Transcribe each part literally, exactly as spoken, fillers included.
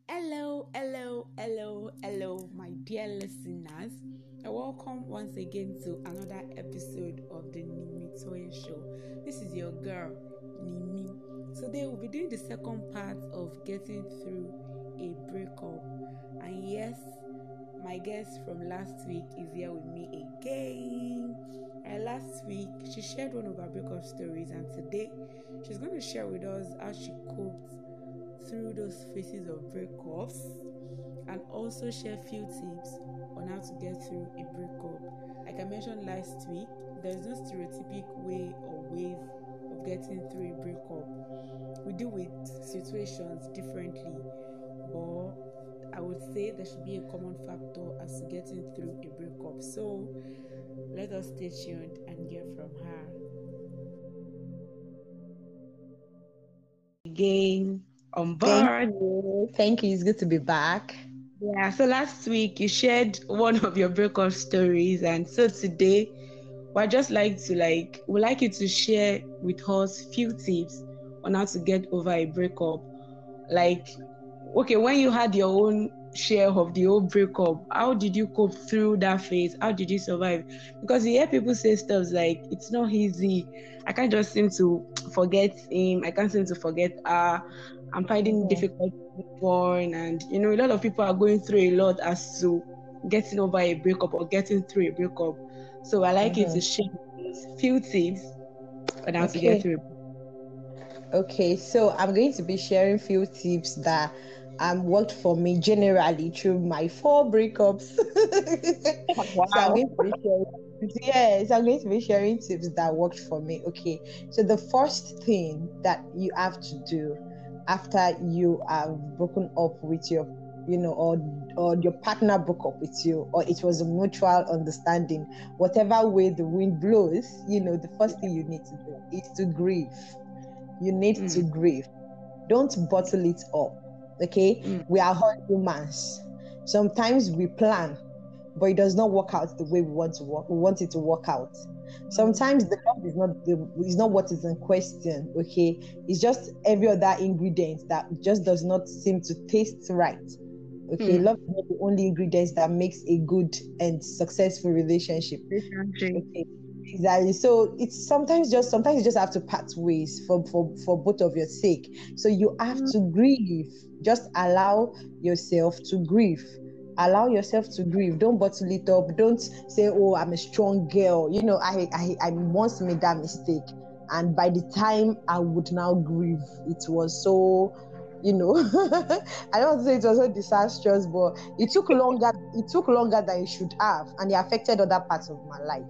Hello, hello, hello, hello, my dear listeners. And welcome once again to another episode of the Nimi Toy Show. This is your girl, Nimi. Today we'll be doing the second part of getting through a breakup. And yes, my guest from last week is here with me again. And last week, she shared one of her breakup stories, and today she's going to share with us how she coped through those phases of breakups and also share few tips on how to get through a breakup. Like I mentioned last week, there's no stereotypic way or ways of getting through a breakup. We deal with situations differently, but I would say there should be a common factor as to getting through a breakup. So let us stay tuned and hear from her. Again on Thank board. you. Thank you. It's good to be back. Yeah, so last week you shared one of your breakup stories, and so today we'd just like to like would like you to share with us few tips on how to get over a breakup. Like, okay, when you had your own share of the whole breakup, how did you cope through that phase? How did you survive? Because you hear people say stuff like it's not easy. I can't just seem to forget him. I can't seem to forget her. I'm finding it Mhm. difficult to move on, and you know, a lot of people are going through a lot as to getting over a breakup or getting through a breakup. So I like you to Mhm. share few tips on how to get Okay. through. Okay. So I'm going to be sharing few tips that um worked for me generally through my four breakups. So I'm Wow. going to be sharing. Yes, I'm going to be sharing tips that worked for me. Okay. So the first thing that you have to do after you have broken up with your, you know, or or your partner broke up with you, or it was a mutual understanding, whatever way the wind blows, you know, the first thing you need to do is to grieve. You need to Mm, grieve. Don't bottle it up. Okay? mm, We are all humans. Sometimes we plan, but it does not work out the way we want to work. We want it to work out. mm, Sometimes the love is not the is not what is in question. Okay, it's just every other ingredient that just does not seem to taste right. Okay, mm. love is not the only ingredients that makes a good and successful relationship. Relationship. Okay, exactly. So it's sometimes just sometimes you just have to part ways for for for both of your sake. So you have Mm, to grieve. Just allow yourself to grieve. Allow yourself to grieve. Don't bottle it up. Don't say, "Oh, I'm a strong girl." You know, I I I once made that mistake, and by the time I would now grieve, it was so. You know, I don't want to say it was so disastrous, but it took longer. It took longer than it should have, and it affected other parts of my life.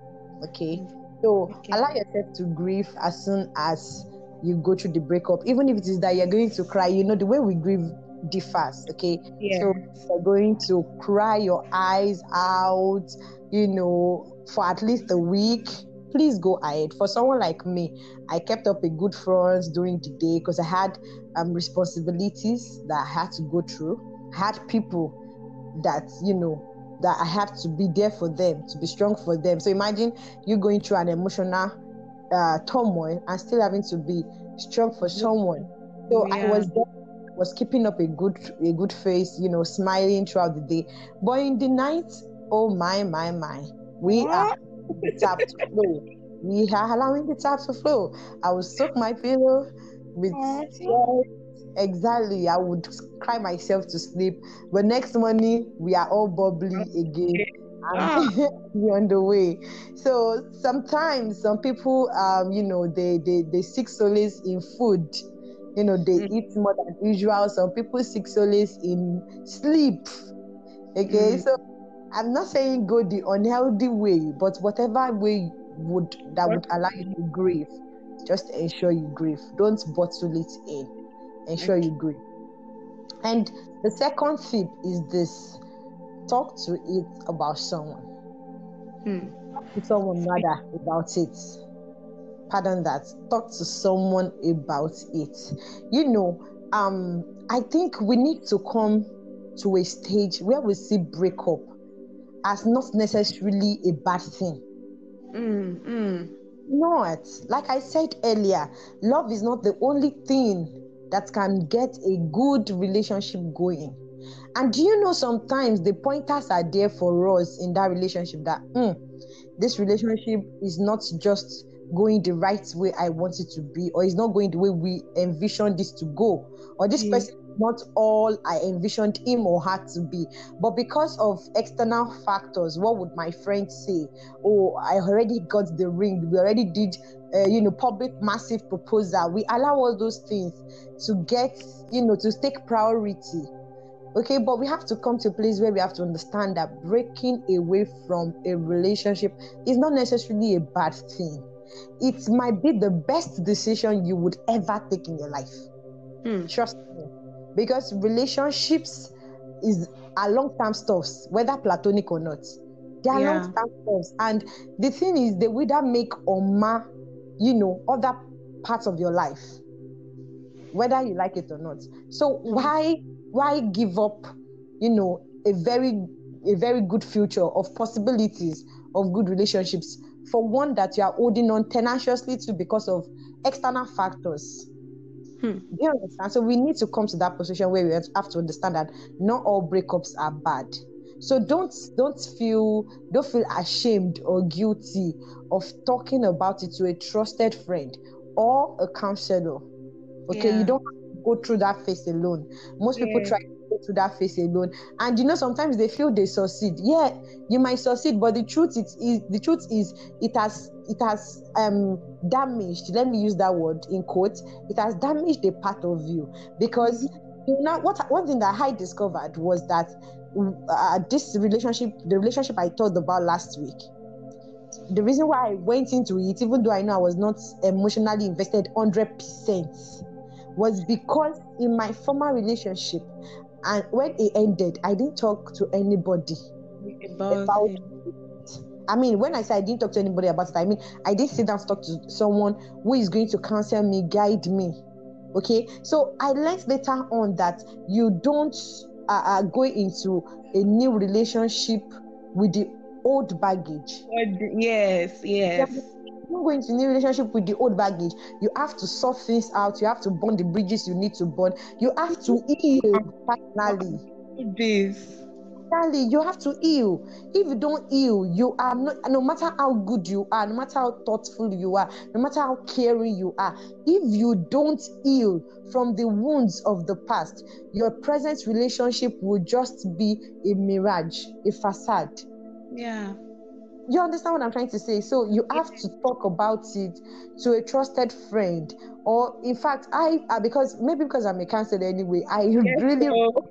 Okay, mm. so Okay. allow yourself to grieve as soon as you go through the breakup, even if it is that you're going to cry. You know, the way we grieve differs. Okay, Yeah. so you're going to cry your eyes out, you know, for at least a week. Please go ahead. For someone like me, I kept up a good front during the day because I had um responsibilities that I had to go through. I had people that you know that I have to be there for them, to be strong for them. So imagine you going through an emotional uh, turmoil and still having to be strong for someone. So I Yeah. was there, was keeping up a good a good face, you know, smiling throughout the day. But in the night, oh my my my, we are What? the tap to flow. We are allowing the tap to flow. I will soak my pillow with Uh-huh. tears. Exactly. I would cry myself to sleep. But next morning, we are all bubbly again and Ah. we're on the way. So sometimes some people, um, you know, they, they, they seek solace in food. You know, they Mm, eat more than usual. Some people seek solace in sleep. Okay. mm. So I'm not saying go the unhealthy way, but whatever way would that What? would allow you to grieve, just ensure you grieve. Don't bottle it in. Ensure Okay. you grieve. And the second tip is this: talk to it about someone. Hmm. Talk to someone rather about it. Pardon that. Talk to someone about it. You know, um, I think we need to come to a stage where we see breakup as not necessarily a bad thing. Mm, mm. Not like I said earlier, love is not the only thing. that can get a good relationship going. And do you know, sometimes the pointers are there for us in that relationship that mm, this relationship is not just going the right way I want it to be, or is not going the way we envisioned this to go, or this Yeah. person is not all I envisioned him or her to be. But because of external factors, what would my friend say? Oh, I already got the ring. We already did, uh, you know, public massive proposal. We allow all those things to get, you know, to take priority. Okay, but we have to come to a place where we have to understand that breaking away from a relationship is not necessarily a bad thing. It might be the best decision you would ever take in your life. Hmm. Trust me. Because relationships is are long-term stuffs, whether platonic or not. They are Yeah. long-term stuffs. And the thing is, they will either make or mar, you know, other parts of your life, whether you like it or not. So why why give up, you know, a very a very good future of possibilities of good relationships for one that you are holding on tenaciously to because of external factors? Hmm. Do you understand? So we need to come to that position where we have to understand that not all breakups are bad. So don't don't feel don't feel ashamed or guilty of talking about it to a trusted friend or a counselor. Okay, Yeah. you don't have to go through that phase alone. Most people Yeah. try to go through that phase alone, and you know, sometimes they feel they succeed. Yeah, you might succeed, but the truth is, is the truth is it has it has um damaged. Let me use that word in quotes. It has damaged a part of you because you know what? One thing that I discovered was that uh, this relationship, the relationship I talked about last week. The reason why I went into it, even though I know I was not emotionally invested one hundred percent, was because in my former relationship, and when it ended, I didn't talk to anybody About about it. it. I mean, when I say I didn't talk to anybody about it, I mean I didn't sit down to talk to someone who is going to counsel me, guide me. Okay, so I learned later on that you don't uh, uh, go into a new relationship with the old baggage. Yes, yes. You don't go into a new relationship with the old baggage. You have to sort things out. You have to burn the bridges you need to burn. You have to heal personally. This. Personally, you have to heal. If you don't heal, you are not, no matter how good you are, no matter how thoughtful you are, no matter how caring you are, if you don't heal from the wounds of the past, your present relationship will just be a mirage, a facade. Yeah. You understand what I'm trying to say? So you have to talk about it to a trusted friend, or in fact, I uh, because maybe because I'm a counselor anyway, I Yes, really, so,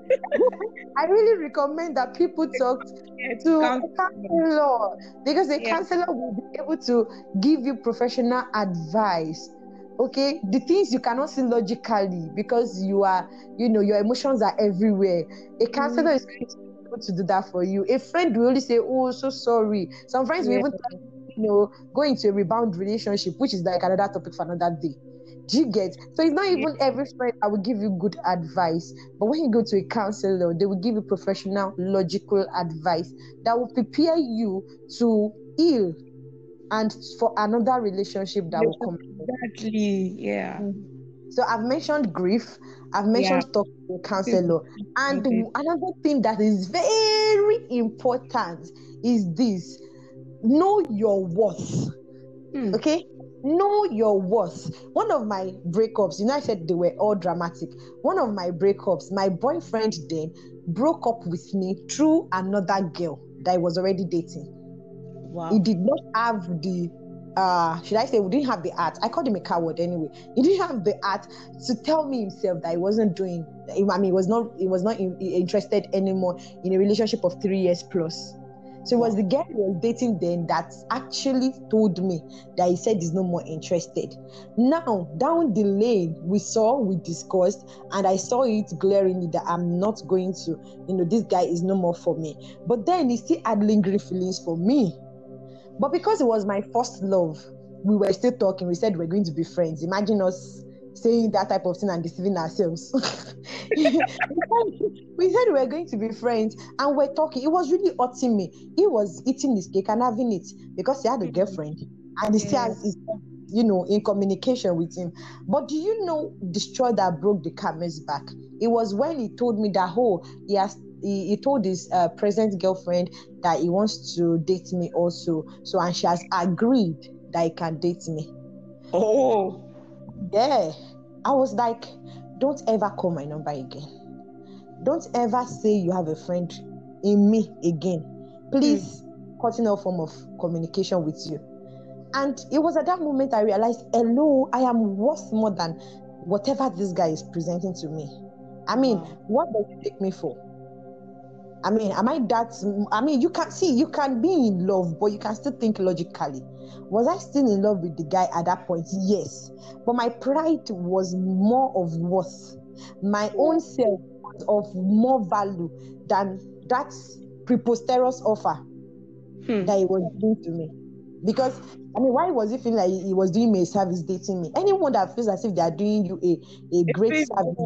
I really recommend that people talk yes, to a counselor. counselor, because a Yeah. counselor will be able to give you professional advice. Okay, the things you cannot see logically because you are, you know, your emotions are everywhere. A counselor is going to be able to do that for you. A friend will only say, "Oh, so sorry." Some friends will Yeah. even, you know, go into a rebound relationship, which is like another topic for another day. Do you get? So it's not even every friend that will give you good advice, but when you go to a counselor, they will give you professional, logical advice that will prepare you to heal and for another relationship that will come. Exactly. Yeah. So I've mentioned grief, I've Yeah. mentioned talking to a counselor, and another thing that is very important is this: know your worth. Hmm. Okay, know your worth. One of my breakups, you know, I said they were all dramatic. One of my breakups, my boyfriend then broke up with me through another girl that I was already dating. Wow. He did not have the uh should I say we didn't have the art. I called him a coward anyway. He didn't have the art to tell me himself that he wasn't doing, I mean, he was not he was not in, interested anymore in a relationship of three years plus. So it was the girl he was dating then that actually told me that he said he's no more interested. Now, down the lane, we saw, we discussed, and I saw it glaringly that I'm not going to, you know, this guy is no more for me. But then he still had lingering feelings for me. But because it was my first love, we were still talking. We said we're going to be friends. Imagine us saying that type of thing and deceiving ourselves. we said we were going to be friends and we're talking. It was really hurting me. He was eating his cake and having it because he had a girlfriend and he still has his, you know, in communication with him. But do you know the straw that broke the camel's back? It was when he told me that, oh, he has he, he told his uh, present girlfriend that he wants to date me also. So, and she has agreed that he can date me. Oh. Yeah. I was like, don't ever call my number again. Don't ever say you have a friend in me again. Please, mm. cutting off form of communication with you. And it was at that moment I realized, hello, I am worth more than whatever this guy is presenting to me. I mean, wow. What does he take me for? I mean, am I that? I mean, you can see, you can be in love, but you can still think logically. Was I still in love with the guy at that point? Yes. But my pride was more of worth. My own self was of more value than that preposterous offer hmm. that he was doing to me. Because, I mean, why was he feeling like he was doing me a service dating me? Anyone that feels as if they are doing you a, a great service,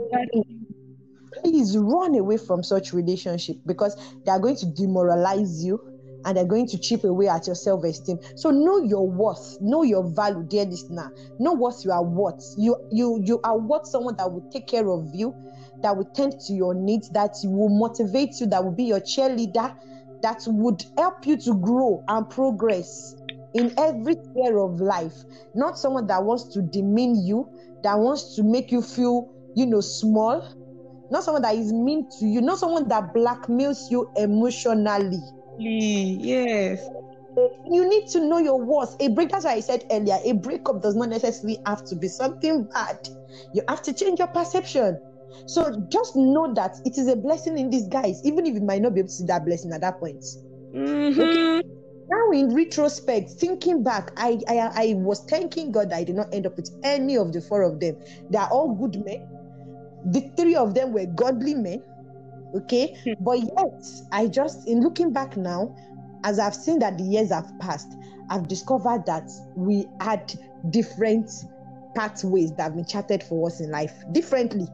please run away from such relationship, because they are going to demoralize you and they're going to chip away at your self-esteem. So know your worth, know your value, dear listener. Know what you are worth. You you you are worth someone that will take care of you, that will tend to your needs, that will motivate you, that will be your cheerleader, that would help you to grow and progress in every sphere of life. Not someone that wants to demean you, that wants to make you feel, you know, small. Not someone that is mean to you, not someone that blackmails you emotionally. Yes. You need to know your worth. A break, that's why I said earlier, a breakup does not necessarily have to be something bad. You have to change your perception. So just know that it is a blessing in disguise, even if you might not be able to see that blessing at that point. Mm-hmm. Okay. Now in retrospect, thinking back, I, I I was thanking God that I did not end up with any of the four of them. They are all good men. The three of them were godly men, okay? But yet, I just, in looking back now, as I've seen that the years have passed, I've discovered that we had different pathways that have been charted for us in life, differently.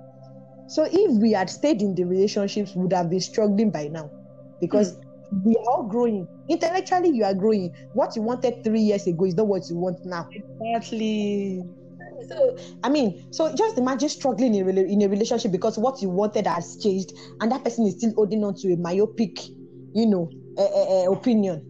So if we had stayed in the relationships, we would have been struggling by now, because mm. we are all growing. Intellectually, you are growing. What you wanted three years ago is not what you want now. Exactly. So, I mean, so just imagine struggling in, in a relationship because what you wanted has changed, and that person is still holding on to a myopic, you know, uh, uh, uh, opinion.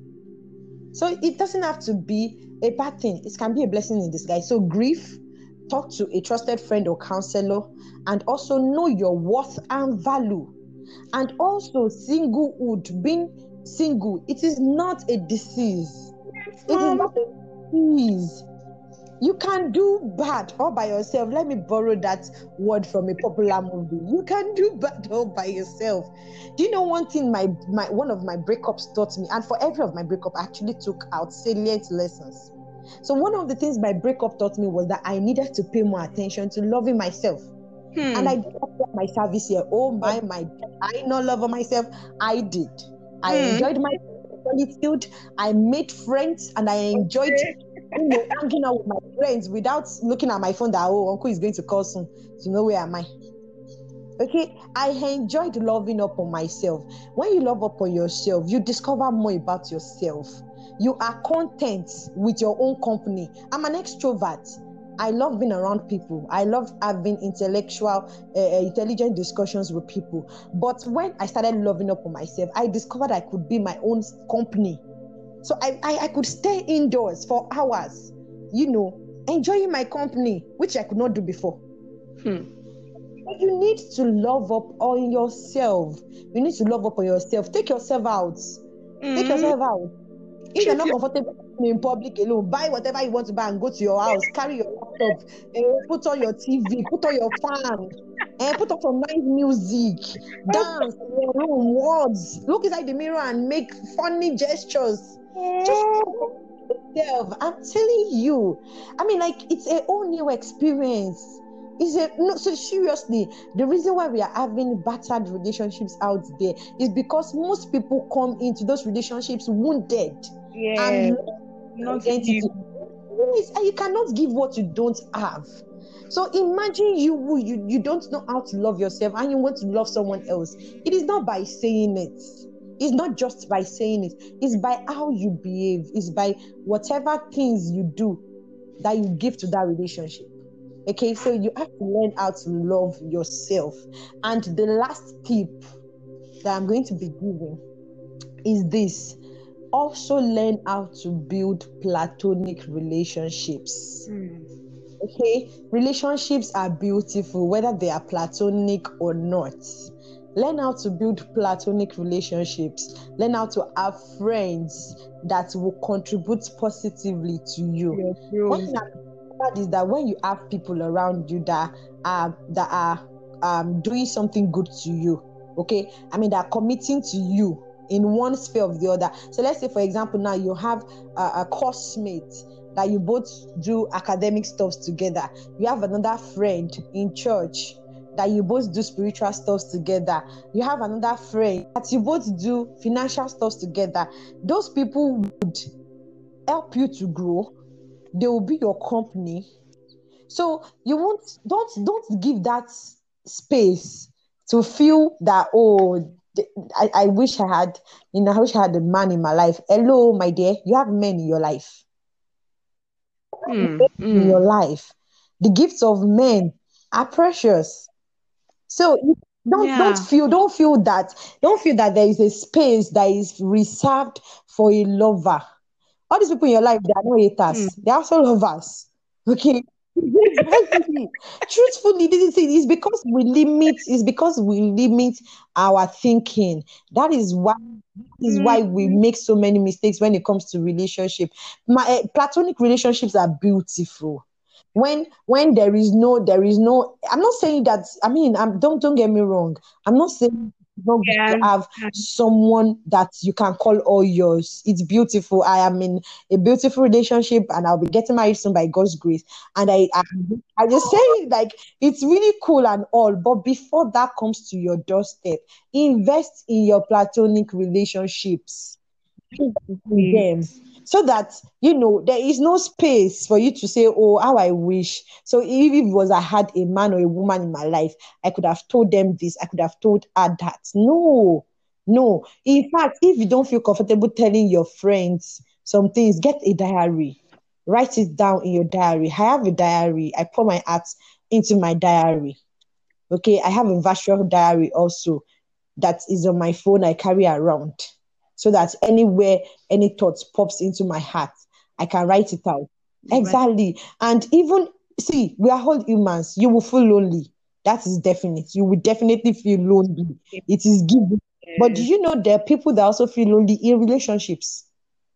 So it doesn't have to be a bad thing. It can be a blessing in disguise. So grief, talk to a trusted friend or counselor, and also know your worth and value. And also singlehood, being single, it is not a disease. Yes, it is not a disease. You can do bad all by yourself. Let me borrow that word from a popular movie. You can do bad all by yourself. Do you know one thing my, my one of my breakups taught me? And for every of my breakup, I actually took out salient lessons. So one of the things my breakup taught me was that I needed to pay more attention to loving myself. Hmm. And I did my service here. Oh my, my, I not love myself. I did. I hmm. enjoyed my solitude. I made friends and I enjoyed okay. you know, hanging out with my friends without looking at my phone that, oh, uncle is going to call soon. So, you know, where am I? Okay, I enjoyed loving up on myself. When you love up on yourself, you discover more about yourself. You are content with your own company. I'm an extrovert. I love being around people. I love having intellectual, uh, intelligent discussions with people. But when I started loving up on myself, I discovered I could be my own company. So I, I, I could stay indoors for hours, you know, enjoying my company, which I could not do before. Hmm. But you need to love up on yourself. You need to love up on yourself. Take yourself out. Mm-hmm. Take yourself out. If you're not comfortable in public alone, buy whatever you want to buy and go to your house. Carry your laptop, and put on your T V, put on your fan, and put on some nice music. Dance in your room, words. Look inside the mirror and make funny gestures. Just yourself. I'm telling you. I mean, like, it's a whole new experience. Is it no? So seriously, the reason why we are having battered relationships out there is because most people come into those relationships wounded. Yeah, and not identity. Yes, and you cannot give what you don't have. So imagine you you you don't know how to love yourself and you want to love someone else. It is not by saying it. It's not just by saying it. It's by how you behave. It's by whatever things you do that you give to that relationship. Okay, so you have to learn how to love yourself. And the last tip that I'm going to be giving is this: also learn how to build platonic relationships. Mm. Okay, relationships are beautiful, whether they are platonic or not. Learn how to build platonic relationships. Learn how to have friends that will contribute positively to you. Your One growth. thing I've discovered is that when you have people around you that are that are um, doing something good to you, okay, I mean, that are committing to you in one sphere of the other. So let's say, for example, now you have a, a course mate that you both do academic stuff together. You have another friend in church that you both do spiritual stuff together. You have another friend that you both do financial stuff together. Those people would help you to grow. They will be your company. So you won't don't don't give that space to feel that, oh, I, I wish I had, you know, I wish I had a man in my life. Hello, my dear, you have men in your life. Mm. In your Mm. life. The gifts of men are precious. So you don't don't Yeah. feel don't feel that don't feel that there is a space that is reserved for a lover. All these people in your life, they are not Mm. haters. They are also lovers. Okay. Exactly. Truthfully, this is it. It's because we limit, it's because we limit our thinking. That is why is Mm. why we make so many mistakes when it comes to relationship. My eh, platonic relationships are beautiful. When when there is no there is no, I'm not saying that, I mean, I'm don't don't get me wrong. I'm not saying it's not good to Yeah. have someone that you can call all yours. It's beautiful. I am in a beautiful relationship and I'll be getting married soon by God's grace. And I I, I just say, like, it's really cool and all. But before that comes to your doorstep, invest in your platonic relationships. In them, Yes. so that you know there is no space for you to say, oh, how I wish. So if it was I had a man or a woman in my life, I could have told them this, I could have told her that. No, no. In fact, if you don't feel comfortable telling your friends some things, get a diary, write it down in your diary. I have a diary. I pour my heart into my diary. Okay, I have a virtual diary also that is on my phone, I carry around, so that anywhere any thought pops into my heart, I can write it out. Right. Exactly. And even, see, we are all humans. You will feel lonely. That is definite. You will definitely feel lonely. It is given. But do Yes. you know there are people that also feel lonely in relationships?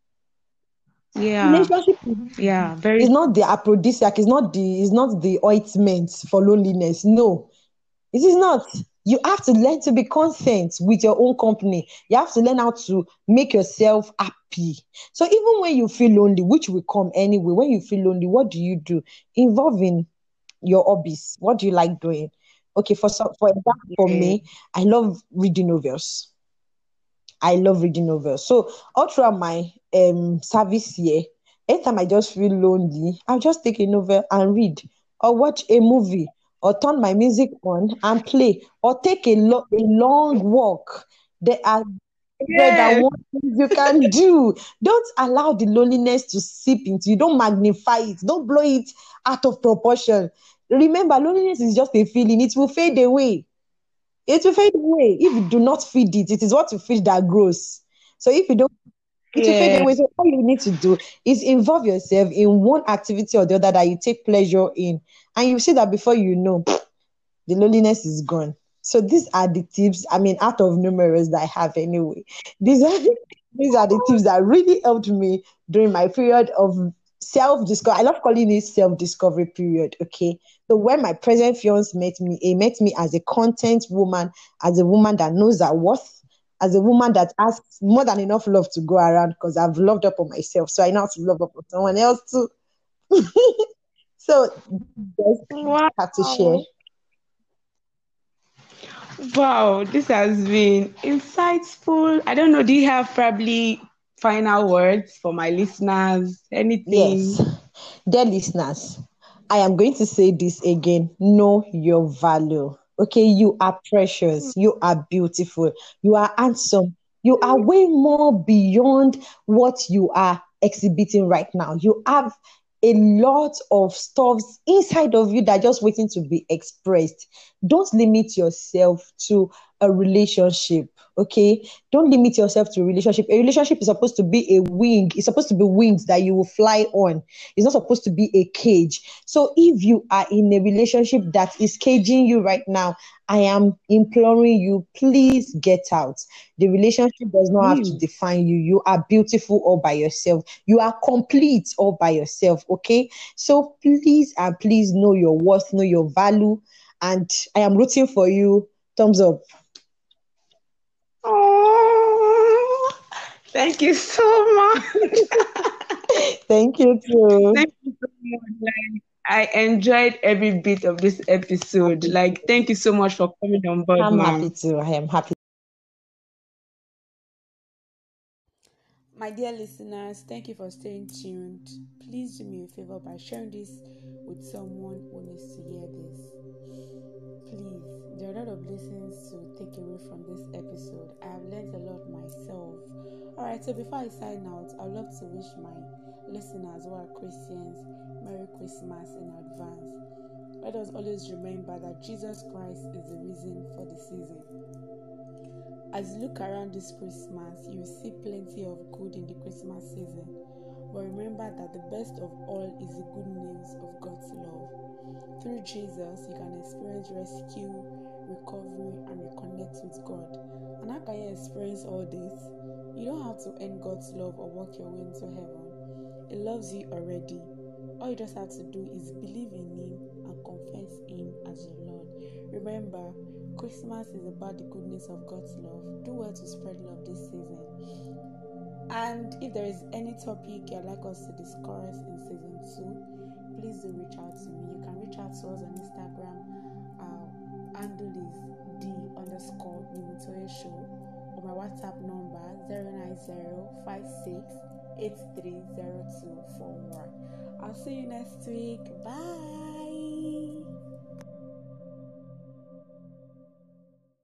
Yeah. Relationship Yeah. Very. is not the aphrodisiac, is not the is not the ointment for loneliness. No, it is not. You have to learn to be content with your own company. You have to learn how to make yourself happy. So even when you feel lonely, which will come anyway, when you feel lonely, what do you do? Involve in your hobbies. What do you like doing? Okay, for some, for example, for Yeah. me, I love reading novels. I love reading novels. So all throughout my um service year, anytime I just feel lonely, I'll just take a novel and read, or watch a movie, or turn my music on and play, or take a, lo- a long walk. There are hundred and Yes. one things you can do. Don't allow the loneliness to seep into you. Don't magnify it. Don't blow it out of proportion. Remember, loneliness is just a feeling. It will fade away. It will fade away if you do not feed it. It is what you feed that grows. So if you don't, it will fade Yeah. away. So all you need to do is involve yourself in one activity or the other that you take pleasure in, and you see that before you know, the loneliness is gone. So these are the tips. I mean, out of numerous that I have anyway. These are these are the tips that really helped me during my period of self-discovery. I love calling it self-discovery period. Okay. So when my present fiance met me, he met me as a content woman, as a woman that knows her worth, as a woman that has more than enough love to go around, because I've loved up on myself. So I know how to love up on someone else too. So just have to share. Wow. Wow. This has been insightful. I don't know. Do you have probably final words for my listeners? Yes, Anything? dear listeners, I am going to say this again. Know your value. Okay, you are precious. You are beautiful. You are handsome. You are way more beyond what you are exhibiting right now. You have a lot of stuffs inside of you that are just waiting to be expressed. Don't limit yourself to a relationship. Okay, don't limit yourself to a relationship. A relationship is supposed to be a wing. It's supposed to be wings that you will fly on. It's not supposed to be a cage. So if you are in a relationship that is caging you right now, I am imploring you, please get out. The relationship does not have to Please. define you. You are beautiful all by yourself. You are complete all by yourself. Okay. So please and please know your worth, know your value. And I am rooting for you. Thumbs up. Oh, thank you so much. Thank you too. Thank you so much. Like, I enjoyed every bit of this episode. Happy. Like, thank you so much for coming on board, I'm happy ma'am. too. I am happy. My dear listeners, thank you for staying tuned. Please do me a favor by sharing this with someone who needs to hear this. Please, there are a lot of lessons to take away from this episode. I have learned a lot myself. Alright, so before I sign out, I'd love to wish my listeners who are Christians Merry Christmas in advance. Let us always remember that Jesus Christ is the reason for the season. As you look around this Christmas, you will see plenty of good in the Christmas season. But remember that the best of all is the good news of God's love. Through Jesus, you can experience rescue, recovery, and reconnect with God. And how can you experience all this? You don't have to earn God's love or work your way into heaven. He loves you already. All you just have to do is believe in Him and confess Him as your Lord. Remember, Christmas is about the goodness of God's love. Do well to spread love this season. And if there is any topic you'd like us to discuss in season two, please do reach out to me. You can reach out to us on Instagram. Our handle is the underscore Nimitoye Show, or my WhatsApp number zero nine zero five six eight three zero two four one. I'll see you next week. Bye.